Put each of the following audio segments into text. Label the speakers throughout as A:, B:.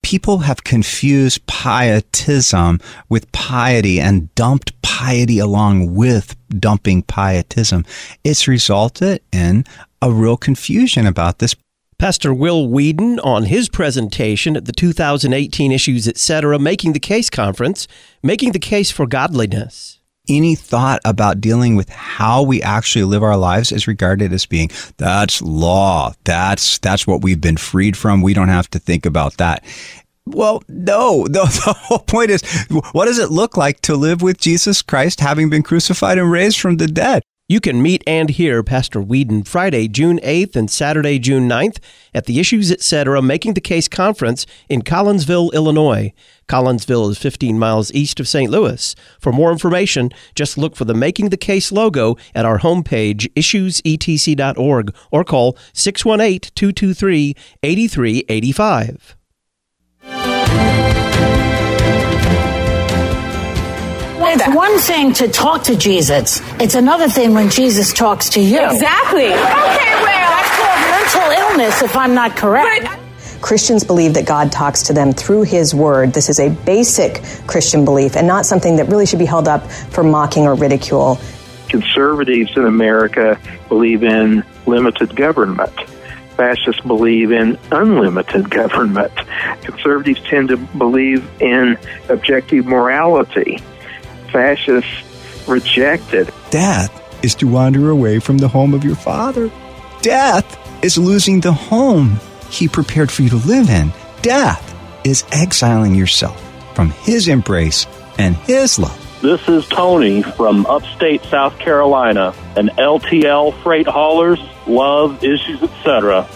A: people have confused pietism with piety and dumped piety along with dumping pietism. It's resulted in a real confusion about this.
B: Pastor Will Weedon on his presentation at the 2018 Issues Etc. Making the Case Conference, Making the Case for Godliness.
A: Any thought about dealing with how we actually live our lives is regarded as being, that's law. That's what we've been freed from. We don't have to think about that. Well, no, the whole point is, what does it look like to live with Jesus Christ having been crucified and raised from the dead?
B: You can meet and hear Pastor Weedon Friday, June 8th and Saturday, June 9th at the Issues Etc. Making the Case Conference in Collinsville, Illinois. Collinsville is 15 miles east of St. Louis. For more information, just look for the Making the Case logo at our homepage, issuesetc.org, or call 618-223-8385.
C: It's one thing to talk to Jesus. It's another thing when Jesus talks to you.
D: Exactly. Okay, well,
C: that's called mental illness, if I'm not correct.
E: Christians believe that God talks to them through His Word. This is a basic Christian belief and not something that really should be held up for mocking or ridicule.
F: Conservatives in America believe in limited government. Fascists believe in unlimited government. Conservatives tend to believe in objective morality. Fascists reject it.
A: Death is to wander away from the home of your Father. Death is losing the home He prepared for you to live in. Death is exiling yourself from His embrace and His love.
G: This is Tony from upstate South Carolina, and LTL freight haulers love Issues Etc.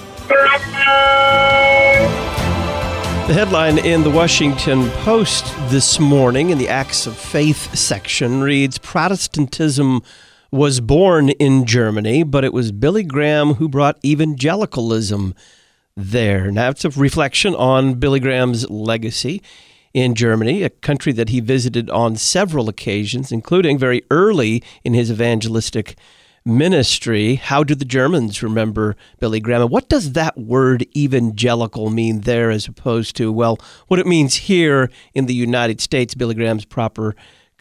B: The headline in the Washington Post this morning in the Acts of Faith section reads, Protestantism was born in Germany, but it was Billy Graham who brought evangelicalism there. Now, it's a reflection on Billy Graham's legacy in Germany, a country that he visited on several occasions, including very early in his evangelistic ministry. How do the Germans remember Billy Graham? And what does that word evangelical mean there as opposed to, well, what it means here in the United States, Billy Graham's proper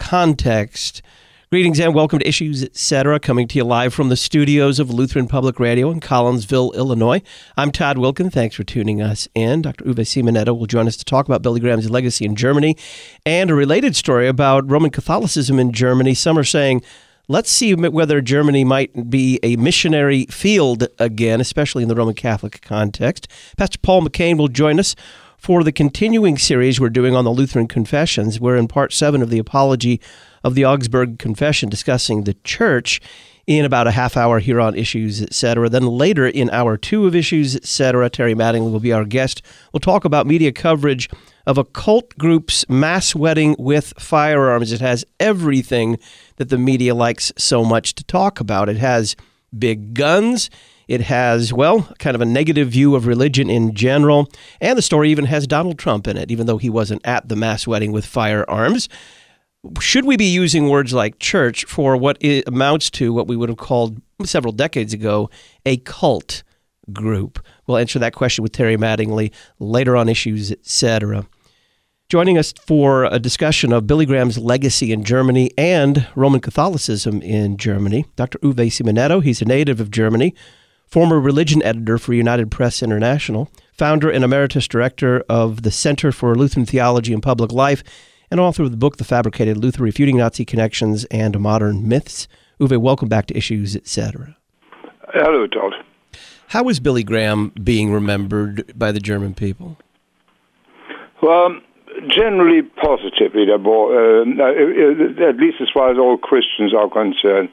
B: context? Greetings and welcome to Issues Etc., coming to you live from the studios of Lutheran Public Radio in Collinsville, Illinois. I'm Todd Wilkin. Thanks for tuning us in. Dr. Uwe Simonetto will join us to talk about Billy Graham's legacy in Germany and a related story about Roman Catholicism in Germany. Some are saying, let's see whether Germany might be a missionary field again, especially in the Roman Catholic context. Pastor Paul McCain will join us for the continuing series we're doing on the Lutheran Confessions. We're in part 7 of the Apology of the Augsburg Confession, discussing the Church in about a half hour here on Issues Etc. Then later in hour 2 of Issues Etc., Terry Mattingly will be our guest. We'll talk about media coverage of a cult group's mass wedding with firearms. It has everything that the media likes so much to talk about. It has big guns. It has, well, kind of a negative view of religion in general. And the story even has Donald Trump in it, even though he wasn't at the mass wedding with firearms. Should we be using words like church for what it amounts to what we would have called several decades ago a cult group? We'll answer that question with Terry Mattingly later on Issues Etc. Joining us for a discussion of Billy Graham's legacy in Germany and Roman Catholicism in Germany, Dr. Uwe Simonetto. He's a native of Germany, former religion editor for United Press International, founder and emeritus director of the Center for Lutheran Theology and Public Life, and author of the book, The Fabricated Luther, Refuting Nazi Connections and Modern Myths. Uwe, welcome back to Issues Etc.
H: Hello, Todd.
B: How is Billy Graham being remembered by the German people?
H: Well, generally positively, at least as far as all Christians are concerned.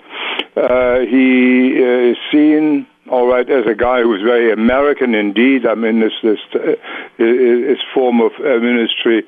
H: He is seen, all right, as a guy who is very American indeed. I mean, his form of ministry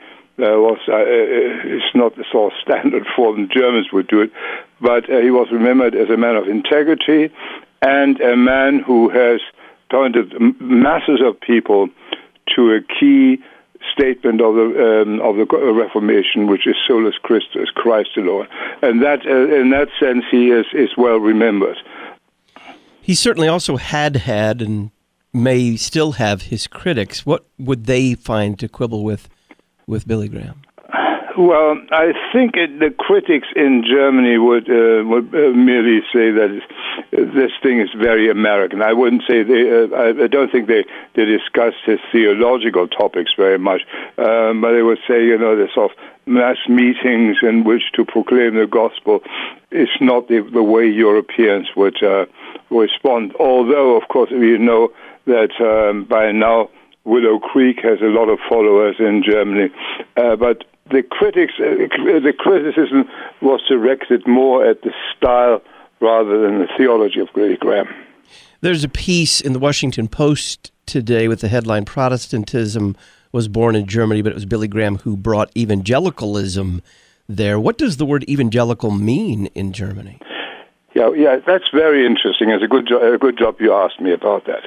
H: it's not the sort of standard form Germans would do it, but he was remembered as a man of integrity and a man who has pointed masses of people to a key statement of the Reformation, which is solus Christus, Christ alone, and that in that sense he is well remembered.
B: He certainly also had and may still have his critics. What would they find to quibble with Billy Graham?
H: Well, I think the critics in Germany would merely say that this thing is very American. I wouldn't say I don't think they discussed his theological topics very much, but they would say, the sort of mass meetings in which to proclaim the gospel is not the way Europeans would respond. Although, of course, we know that by now Willow Creek has a lot of followers in Germany, but the criticism was directed more at the style rather than the theology of Billy Graham.
B: There's a piece in the Washington Post today with the headline, "Protestantism was born in Germany, but it was Billy Graham who brought evangelicalism there." What does the word evangelical mean in Germany?
H: Yeah, that's very interesting. It's a good job you asked me about that.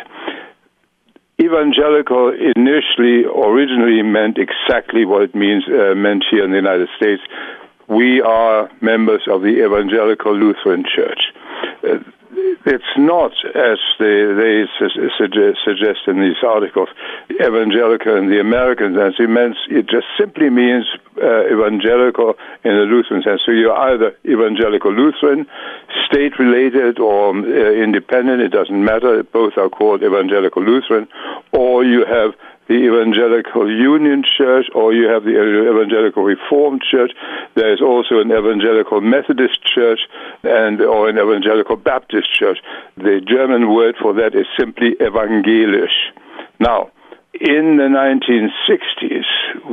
H: Evangelical originally meant exactly what it meant here in the United States. We are members of the Evangelical Lutheran Church. It's not, as they suggest in these articles, evangelical in the American sense. It just simply means evangelical in the Lutheran sense. So you're either evangelical Lutheran, state-related, or independent. It doesn't matter. Both are called evangelical Lutheran. Or you have the Evangelical Union Church, or you have the Evangelical Reformed Church. There is also an Evangelical Methodist Church or an Evangelical Baptist Church. The German word for that is simply evangelisch. Now, in the 1960s,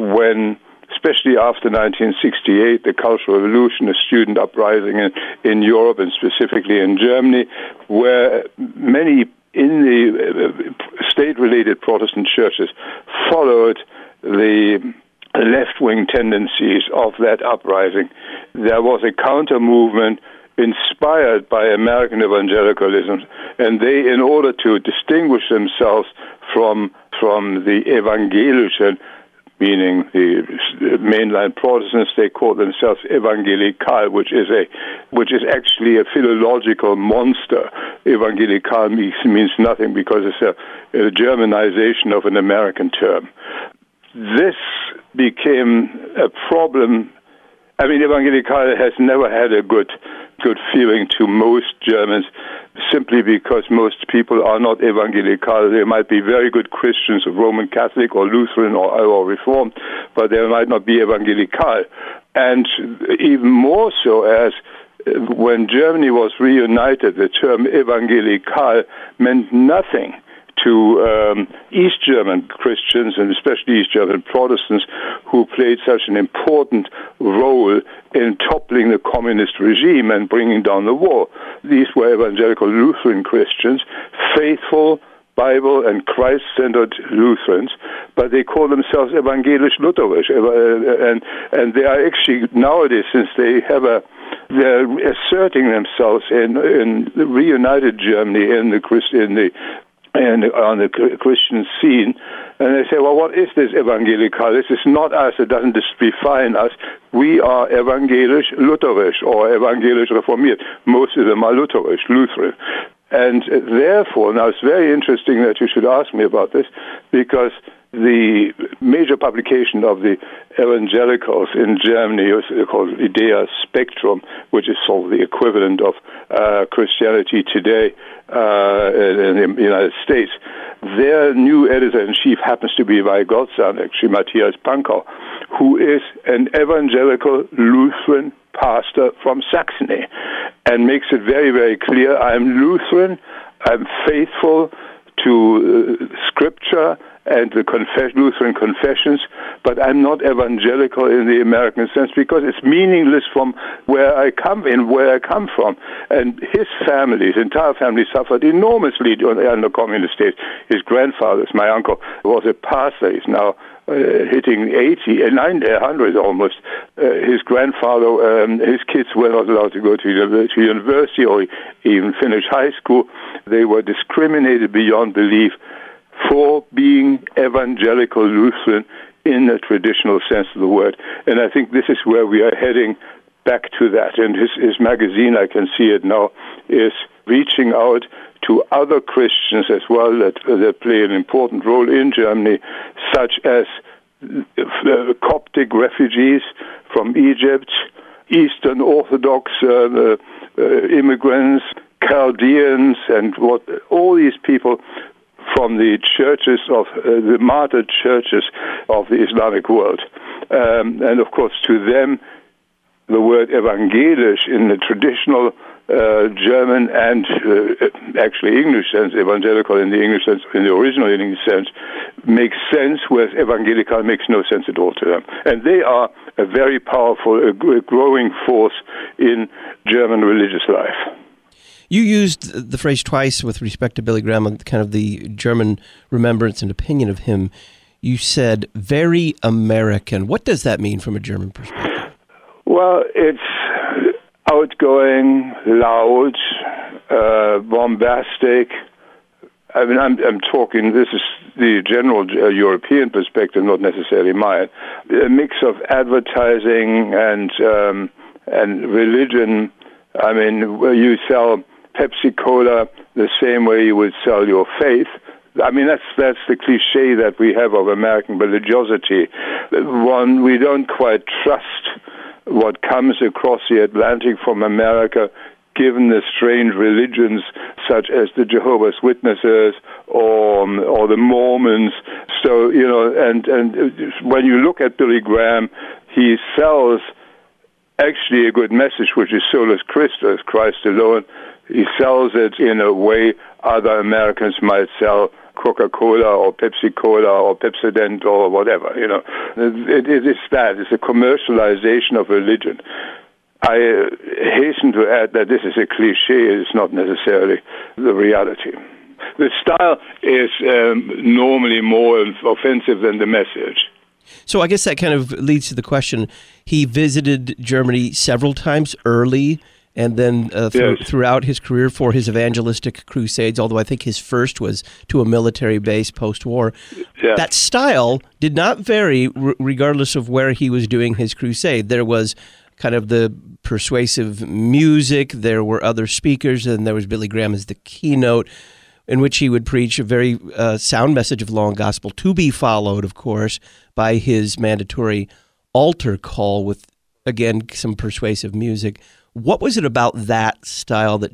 H: especially after 1968, the Cultural Revolution, the student uprising in Europe and specifically in Germany, where many in the state-related Protestant churches followed the left-wing tendencies of that uprising. There was a counter-movement inspired by American evangelicalism, and they, in order to distinguish themselves from the evangelischen, meaning the mainline Protestants, they call themselves evangelical, which is actually a philological monster. Evangelical means nothing because it's a Germanization of an American term. This became a problem. I mean, evangelical has never had a good feeling to most Germans, simply because most people are not evangelical. They might be very good Christians, Roman Catholic or Lutheran or Reformed, but they might not be evangelical. And even more so, as when Germany was reunited, the term evangelical meant nothing to East German Christians, and especially East German Protestants, who played such an important role in toppling the communist regime and bringing down the wall. These were evangelical Lutheran Christians, faithful Bible and Christ-centered Lutherans, but they call themselves evangelisch Lutherisch, and they are actually nowadays, since they're asserting themselves in the reunited Germany on the Christian scene, and they say, well, what is this evangelical? This is not us. It doesn't define us. We are evangelisch Lutherisch or evangelisch Reformiert. Most of them are Lutherisch, Lutheran. And therefore, now it's very interesting that you should ask me about this, because the major publication of the evangelicals in Germany is called Idea Spectrum, which is sort of the equivalent of Christianity Today in the United States. Their new editor-in-chief happens to be my godson, actually, Matthias Pankau, who is an evangelical Lutheran pastor from Saxony, and makes it very, very clear, I'm Lutheran, I'm faithful to Scripture and the Lutheran confessions, but I'm not evangelical in the American sense, because it's meaningless from where I come from. And his entire family suffered enormously under communist days. His grandfather, my uncle, was a pastor. He's now hitting 100 almost. His grandfather, his kids were not allowed to go to university or even finish high school. They were discriminated beyond belief for being evangelical Lutheran in the traditional sense of the word. And I think this is where we are heading back to that. And his magazine, I can see it now, is reaching out to other Christians as well that play an important role in Germany, such as Coptic refugees from Egypt, Eastern Orthodox immigrants, Chaldeans, and all these people from the churches of the martyred churches of the Islamic world. And of course, to them, the word evangelisch in the traditional German and actually English sense, evangelical in the English sense, in the original English sense, makes sense, whereas evangelical makes no sense at all to them. And they are a very powerful, growing force in German religious life.
B: You used the phrase twice with respect to Billy Graham, kind of the German remembrance and opinion of him. You said very American. What does that mean from a German perspective?
H: Well, it's outgoing, loud, bombastic. I mean, I'm talking, this is the general European perspective, not necessarily mine. A mix of advertising and religion. I mean, where you sell Pepsi Cola the same way you would sell your faith. I mean, that's the cliche that we have of American religiosity. One, we don't quite trust what comes across the Atlantic from America, given the strange religions such as the Jehovah's Witnesses or the Mormons. So, you know, and when you look at Billy Graham, he sells actually a good message, which is solus Christus, Christ alone. He sells it in a way other Americans might sell Coca-Cola or Pepsi-Cola or Pepsodent or whatever, you know. It is that. It's a commercialization of religion. I hasten to add that this is a cliche. It's not necessarily the reality. The style is normally more offensive than the message.
B: So I guess that kind of leads to the question. He visited Germany several times early and then throughout his career for his evangelistic crusades, although I think his first was to a military base post-war. Yeah. That style did not vary regardless of where he was doing his crusade. There was kind of the persuasive music, there were other speakers, and there was Billy Graham as the keynote, in which he would preach a very sound message of law and gospel, to be followed, of course, by his mandatory altar call with, again, some persuasive music. What was it about that style that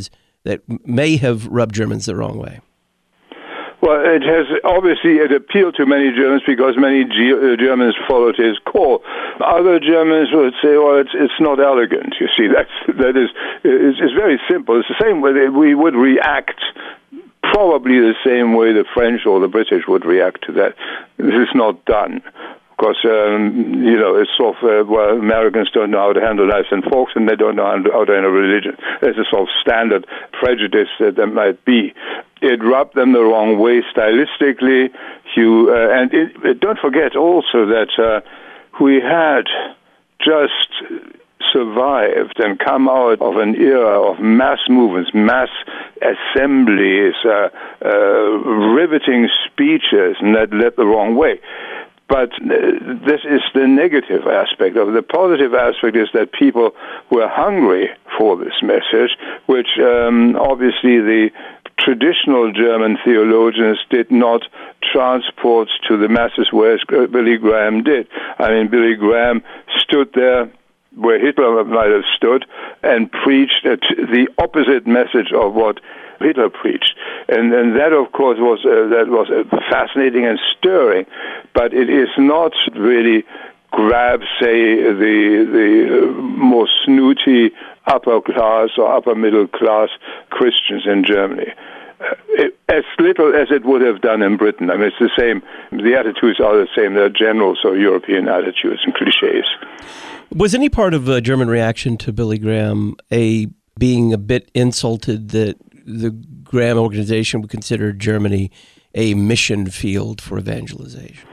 B: may have rubbed Germans the wrong way?
H: Well, it appealed to many Germans because many Germans followed his call. Other Germans would say, well, it's not elegant. You see, it's very simple. It's the same way we would react, probably the same way the French or the British would react to that. This is not done. Because, it's sort of, Americans don't know how to handle knives and forks, and they don't know how to handle religion. There's a sort of standard prejudice that there might be. It rubbed them the wrong way stylistically. Don't forget also that we had just survived and come out of an era of mass movements, mass assemblies, riveting speeches, and that led the wrong way. But this is the negative aspect of it. The positive aspect is that people were hungry for this message, which obviously the traditional German theologians did not transport to the masses, whereas Billy Graham did. I mean, Billy Graham stood there where Hitler might have stood and preached the opposite message of what Hitler preached, and that, of course, was fascinating and stirring, but it is not really grab, say, the more snooty upper class or upper middle class Christians in Germany. As little as it would have done in Britain. I mean, it's the same. The attitudes are the same. They're general, so European attitudes and cliches.
B: Was any part of a German reaction to Billy Graham being a bit insulted that the Graham organization would consider Germany a mission field for evangelization?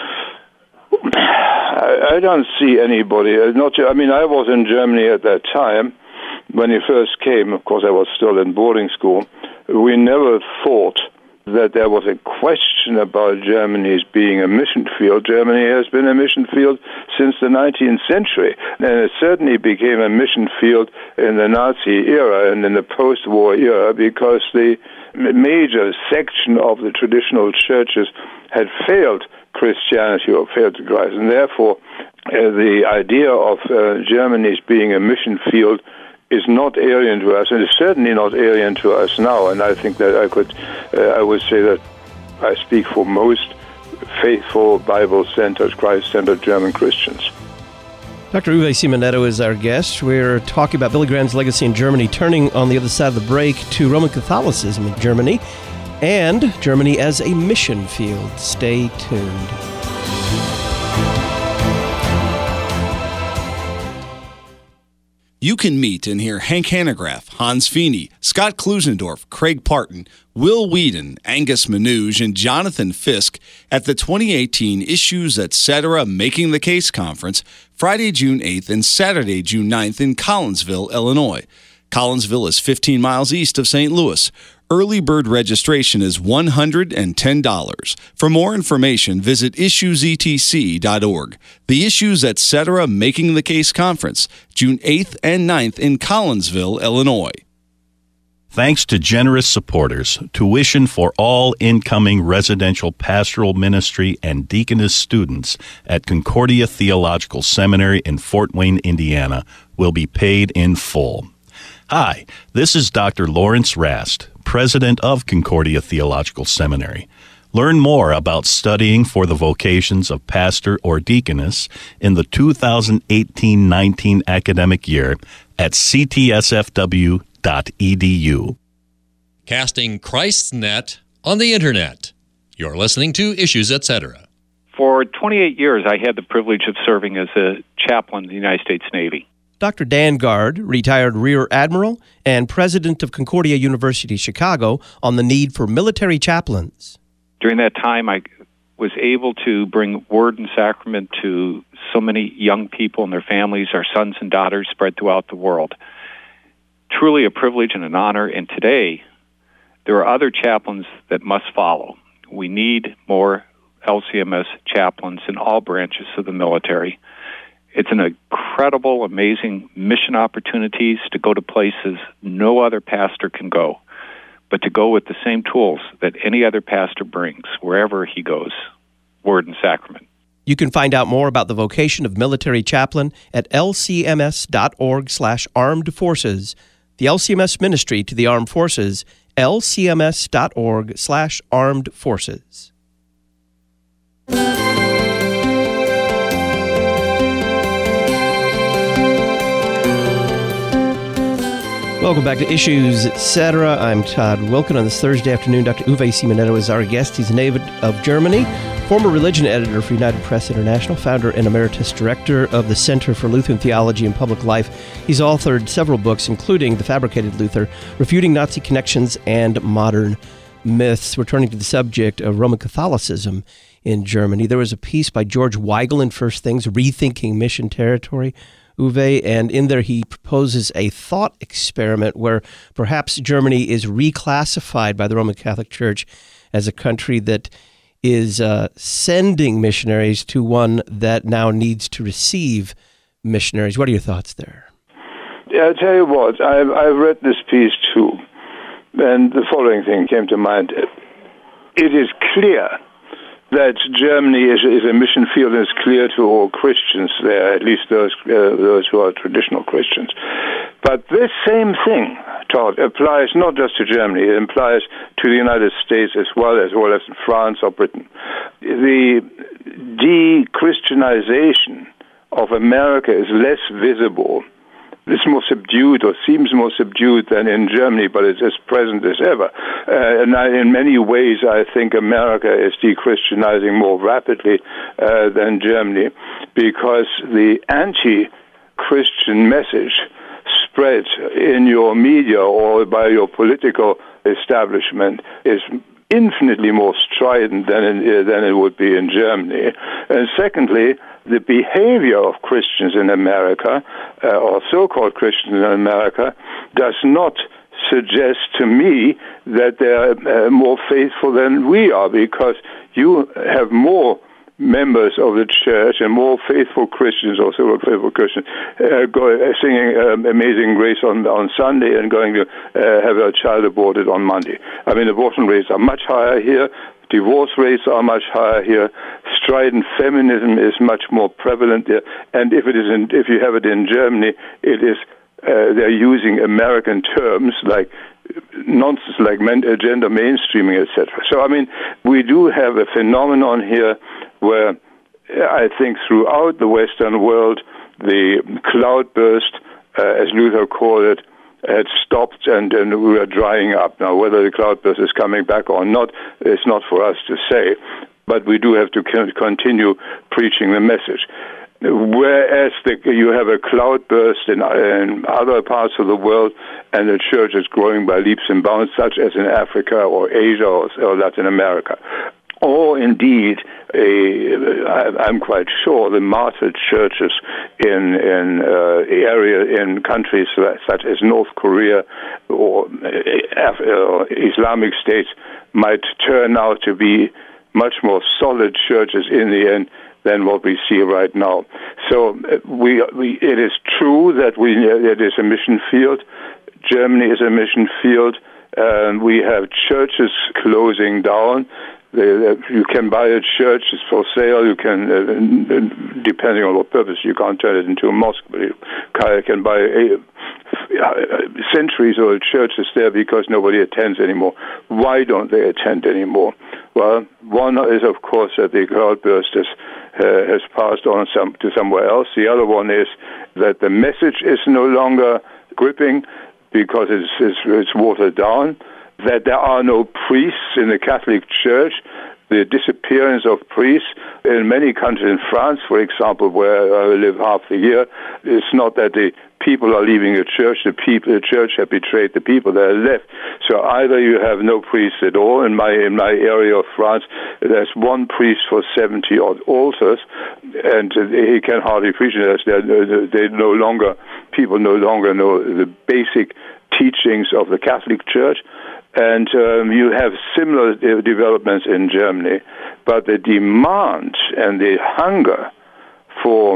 H: I don't see anybody. I was in Germany at that time when he first came. Of course, I was still in boarding school. We never thought that there was a question about Germany's being a mission field. Germany has been a mission field since the 19th century, and it certainly became a mission field in the Nazi era and in the post-war era because the major section of the traditional churches had failed Christianity or failed to Christ, and therefore the idea of Germany's being a mission field is not alien to us, and is certainly not alien to us now. And I think that I would say that I speak for most faithful, Bible-centered, Christ-centered German Christians.
B: Dr. Uwe Simonetto is our guest. We're talking about Billy Graham's legacy in Germany, turning on the other side of the break to Roman Catholicism in Germany, and Germany as a mission field. Stay tuned.
I: You can meet and hear Hank Hanegraaff, Hans Feeney, Scott Klusendorf, Craig Parton, Will Whedon, Angus Manouge, and Jonathan Fisk at the 2018 Issues Etc. Making the Case Conference, Friday, June 8th and Saturday, June 9th in Collinsville, Illinois. Collinsville is 15 miles east of St. Louis. Early bird registration is $110. For more information, visit issuesetc.org. The Issues Etc. Making the Case Conference, June 8th and 9th in Collinsville, Illinois.
J: Thanks to generous supporters, tuition for all incoming residential pastoral ministry and deaconess students at Concordia Theological Seminary in Fort Wayne, Indiana, will be paid in full. Hi, this is Dr. Lawrence Rast, president of Concordia Theological Seminary. Learn more about studying for the vocations of pastor or deaconess in the 2018-19 academic year at ctsfw.edu.
K: Casting Christ's net on the Internet. You're listening to Issues Etc.
L: For 28 years, I had the privilege of serving as a chaplain in the United States Navy.
B: Dr. Dan Gard, retired Rear Admiral and president of Concordia University, Chicago, on the need for military chaplains.
L: During that time, I was able to bring word and sacrament to so many young people and their families, our sons and daughters spread throughout the world. Truly a privilege and an honor, and today there are other chaplains that must follow. We need more LCMS chaplains in all branches of the military. It's an incredible, amazing mission opportunities to go to places no other pastor can go, but to go with the same tools that any other pastor brings wherever he goes, word and sacrament.
B: You can find out more about the vocation of military chaplain at lcms.org/armed forces. The LCMS ministry to the armed forces, lcms.org/armed forces. Welcome back to Issues Etc. I'm Todd Wilken. On this Thursday afternoon, Dr. Uwe Simonetto is our guest. He's a native of Germany, former religion editor for United Press International, founder and emeritus director of the Center for Lutheran Theology and Public Life. He's authored several books, including The Fabricated Luther, Refuting Nazi Connections and Modern Myths. Returning to the subject of Roman Catholicism in Germany, there was a piece by George Weigel in First Things, Rethinking Mission Territory, Uwe, and in there he proposes a thought experiment where perhaps Germany is reclassified by the Roman Catholic Church as a country that is sending missionaries to one that now needs to receive missionaries. What are your thoughts there?
H: Yeah, I'll tell you what, I've read this piece too, and the following thing came to mind. It is clear that Germany is a mission field, and it's clear to all Christians there, at least those who are traditional Christians. But this same thing, Todd, applies not just to Germany, it applies to the United States as well as France or Britain. The de-Christianization of America is less visible. It's more subdued, or seems more subdued than in Germany, but it's as present as ever. And in many ways, I think America is de-Christianizing more rapidly than Germany, because the anti-Christian message spread in your media or by your political establishment is infinitely more strident than it would be in Germany. And secondly, the behavior of Christians in America, or so-called Christians in America, does not suggests to me that they're more faithful than we are, because you have more members of the church and more faithful Christians, or sort of faithful Christians, singing Amazing Grace on Sunday and going to have a child aborted on Monday. I mean, abortion rates are much higher here. Divorce rates are much higher here. Strident feminism is much more prevalent there. And if you have it in Germany, it is they're using American terms like nonsense, like gender mainstreaming, etc. So, I mean, we do have a phenomenon here where I think throughout the Western world, the cloudburst, as Luther called it, had stopped and we are drying up. Now, whether the cloudburst is coming back or not, it's not for us to say, but we do have to continue preaching the message. Whereas you have a cloudburst in other parts of the world, and the church is growing by leaps and bounds, such as in Africa or Asia or Latin America. Or indeed, I'm quite sure the martyred churches in countries such as North Korea or Islamic states might turn out to be much more solid churches in the end than what we see right now. So it is true that it is a mission field. Germany is a mission field. We have churches closing down. You can buy a church, it's for sale. You can, depending on what purpose, you can't turn it into a mosque, but you can buy centuries-old churches there because nobody attends anymore. Why don't they attend anymore? Well, one is, of course, that the cloudburst has passed on to somewhere else. The other one is that the message is no longer gripping because it's watered down, that there are no priests in the Catholic Church, the disappearance of priests in many countries. In France, for example, where I live half the year, it's not that the people are leaving the church, the church have betrayed the people that are left. So either you have no priests at all. In my area of France, there's one priest for 70 odd altars, and he can hardly preach it. People no longer know the basic teachings of the Catholic Church. And you have similar developments in Germany, but the demand and the hunger for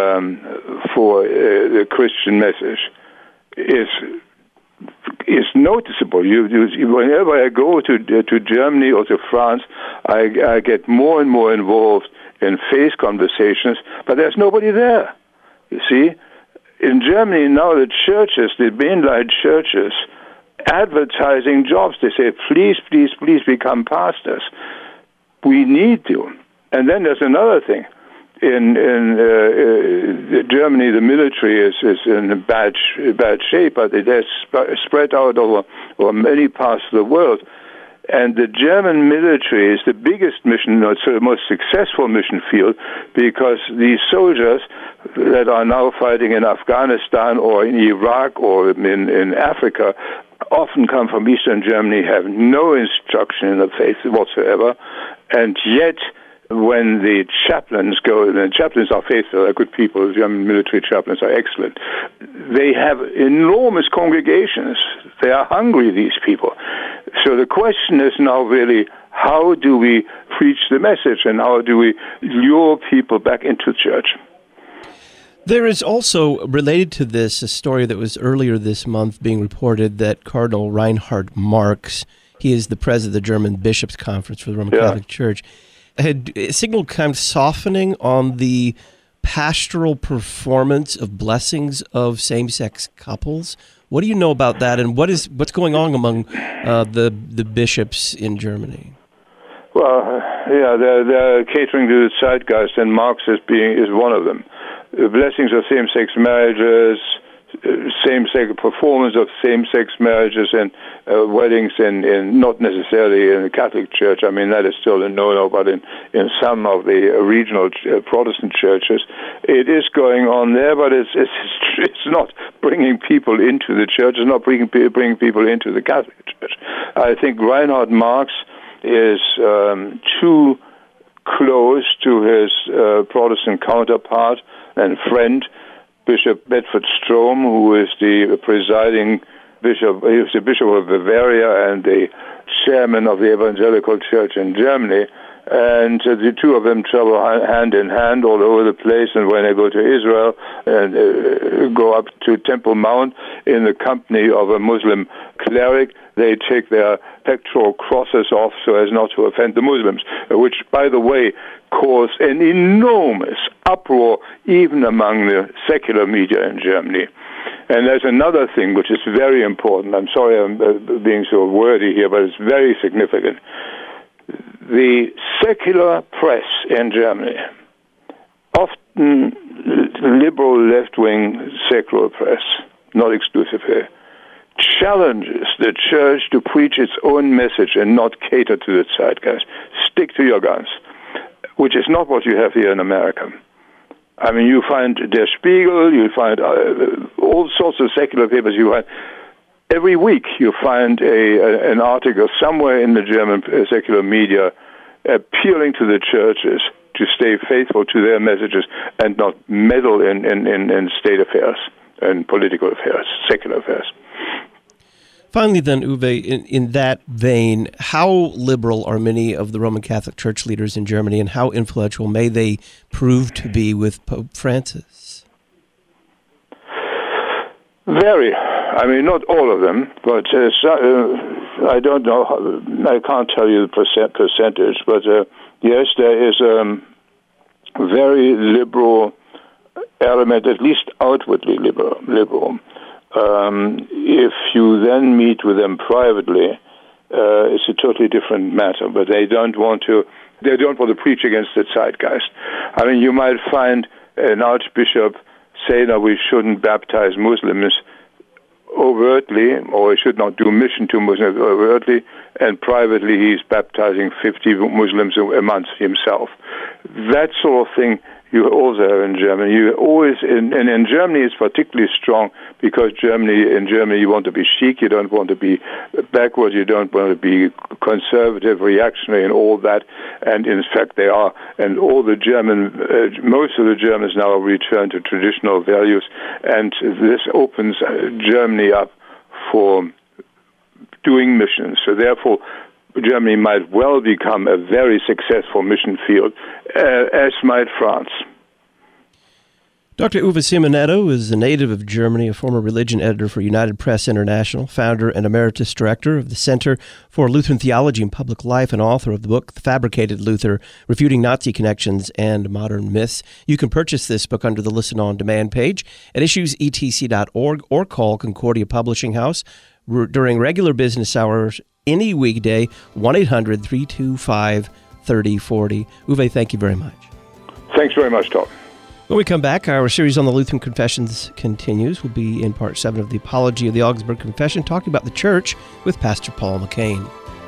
H: the Christian message is noticeable. Whenever I go to Germany or to France, I get more and more involved in faith conversations, but there's nobody there. You see, in Germany now, the churches, the mainline churches, advertising jobs. They say, please, please, please become pastors. We need you. And then there's another thing. In Germany, the military is in bad shape, but it has spread out over many parts of the world. And the German military is the biggest mission, the most successful mission field, because these soldiers that are now fighting in Afghanistan or in Iraq or in Africa often come from Eastern Germany, have no instruction in the faith whatsoever, and yet when the chaplains go, the chaplains are faithful, they're good people, the German military chaplains are excellent. They have enormous congregations. They are hungry, these people. So the question is now really, how do we preach the message and how do we lure people back into church?
B: There is also, related to this, a story that was earlier this month being reported that Cardinal Reinhard Marx, he is the president of the German Bishops' Conference for the Roman Catholic Church, had signaled kind of softening on the pastoral performance of blessings of same-sex couples. What do you know about that, and what's going on among the bishops in Germany? Well,
H: they're catering to the zeitgeist, and Marx is one of them. The blessings of same-sex marriages, same-sex performance of same-sex marriages and weddings in not necessarily in the Catholic Church. I mean, that is still a no-no, but in some of the regional Protestant churches, it is going on there, but it's not bringing people into the church. It's not bringing people into the Catholic Church. I think Reinhard Marx is too close to his Protestant counterpart and friend, Bishop Bedford Strom, who is the presiding Bishop. He was the Bishop of Bavaria and the chairman of the Evangelical Church in Germany. And the two of them travel hand in hand all over the place. And when they go to Israel and go up to Temple Mount in the company of a Muslim cleric, they take their pectoral crosses off so as not to offend the Muslims, which, by the way, caused an enormous uproar even among the secular media in Germany. And there's another thing which is very important. I'm sorry I'm being so wordy here, but it's very significant. The secular press in Germany, often liberal left-wing secular press, not exclusively, challenges the church to preach its own message and not cater to the zeitgeist. Stick to your guns, which is not what you have here in America. I mean, you find Der Spiegel, you find all sorts of secular papers. You find every week you find an article somewhere in the German secular media appealing to the churches to stay faithful to their messages and not meddle in state affairs and political affairs, secular affairs.
B: Finally, then, Uwe, in that vein, how liberal are many of the Roman Catholic Church leaders in Germany, and how influential may they prove to be with Pope Francis? Very. I mean, not all of them, but I don't know. I can't tell you the percentage, but yes, there is a very liberal element, at least outwardly liberal. If you then meet with them privately, it's a totally different matter. But they don't want to preach against the zeitgeist. I mean, you might find an archbishop say that we shouldn't baptize Muslims overtly, or we should not do mission to Muslims overtly, and privately he's baptizing 50 Muslims a month himself. That sort of thing you also have in Germany. You always, and in Germany it's particularly strong because in Germany you want to be chic, you don't want to be backward, you don't want to be conservative, reactionary, and all that. And in fact they are. And all the most of the Germans now return to traditional values, and this opens Germany up for doing missions. So therefore, Germany might well become a very successful mission field, as might France. Dr. Uwe Simonetto is a native of Germany, a former religion editor for United Press International, founder and emeritus director of the Center for Lutheran Theology and Public Life, and author of the book, The Fabricated Luther, Refuting Nazi Connections and Modern Myths. You can purchase this book under the Listen On Demand page at issuesetc.org or call Concordia Publishing House during regular business hours any weekday, 1-800-325-3040. Uwe, thank you very much.
H: Thanks very much, Tom.
B: When we come back, our series on the Lutheran Confessions continues. We'll be in part 7 of the Apology of the Augsburg Confession, talking about the church with Pastor Paul McCain.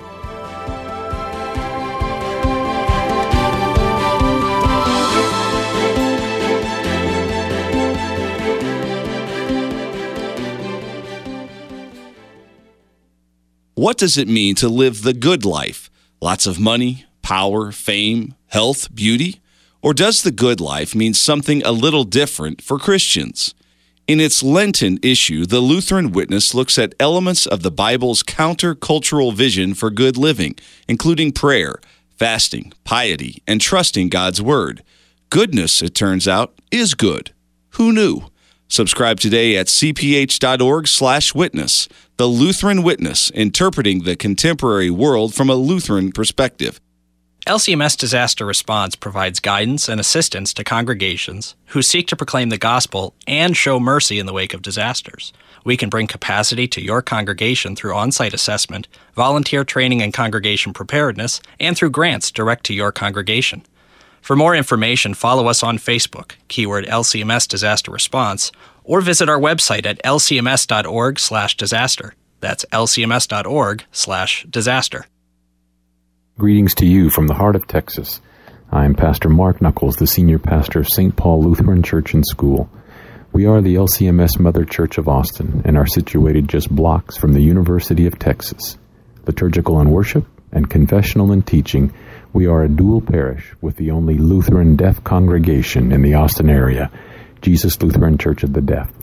I: What does it mean to live the good life? Lots of money, power, fame, health, beauty? Or does the good life mean something a little different for Christians? In its Lenten issue, the Lutheran Witness looks at elements of the Bible's counter-cultural vision for good living, including prayer, fasting, piety, and trusting God's Word. Goodness, it turns out, is good. Who knew? Subscribe today at cph.org/witness. The Lutheran Witness, interpreting the contemporary world from a Lutheran perspective.
M: LCMS Disaster Response provides guidance and assistance to congregations who seek to proclaim the gospel and show mercy in the wake of disasters. We can bring capacity to your congregation through on-site assessment, volunteer training and congregation preparedness, and through grants direct to your congregation. For more information, follow us on Facebook, keyword LCMS Disaster Response, or visit our website at lcms.org/disaster. That's lcms.org/disaster.
N: Greetings to you from the heart of Texas. I'm Pastor Mark Knuckles, the senior pastor of St. Paul Lutheran Church and School. We are the LCMS Mother Church of Austin and are situated just blocks from the University of Texas. Liturgical and worship and confessional and teaching, we are a dual parish with the only Lutheran deaf congregation in the Austin area, Jesus Lutheran Church of the Deaf.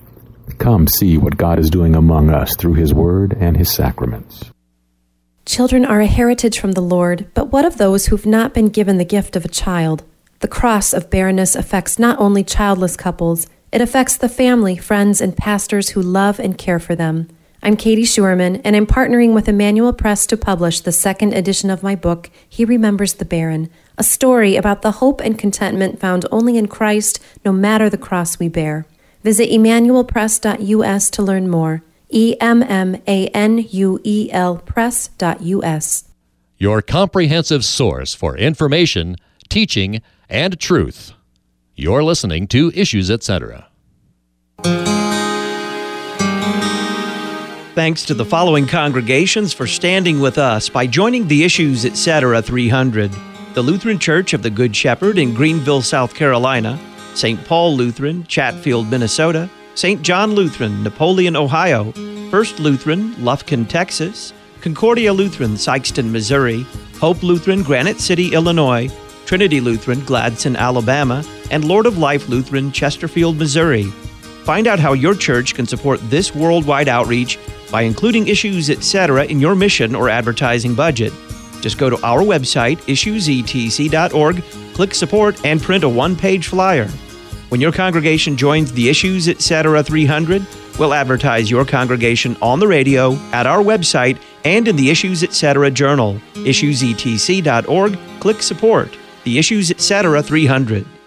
N: Come see what God is doing among us through His Word and His sacraments.
O: Children are a heritage from the Lord, but what of those who've not been given the gift of a child? The cross of barrenness affects not only childless couples, it affects the family, friends, and pastors who love and care for them. I'm Katie Schurman, and I'm partnering with Emmanuel Press to publish the second edition of my book, He Remembers the Barren, a story about the hope and contentment found only in Christ, no matter the cross we bear. Visit emmanuelpress.us to learn more. EMMANUEL Press.us.
K: Your comprehensive source for information, teaching, and truth. You're listening to Issues, Etc.
B: Thanks to the following congregations for standing with us by joining the Issues, Etc. 300. The Lutheran Church of the Good Shepherd in Greenville, South Carolina, St. Paul Lutheran, Chatfield, Minnesota, St. John Lutheran, Napoleon, Ohio, First Lutheran, Lufkin, Texas, Concordia Lutheran, Sikeston, Missouri, Hope Lutheran, Granite City, Illinois, Trinity Lutheran, Gladson, Alabama, and Lord of Life Lutheran, Chesterfield, Missouri. Find out how your church can support this worldwide outreach by including Issues, Etc. in your mission or advertising budget. Just go to our website, issuesetc.org, click Support, and print a one-page flyer. When your congregation joins the Issues, Etc. 300, we'll advertise your congregation on the radio, at our website, and in the Issues, Etc. journal. Issuesetc.org, click Support. The Issues, Etc. 300.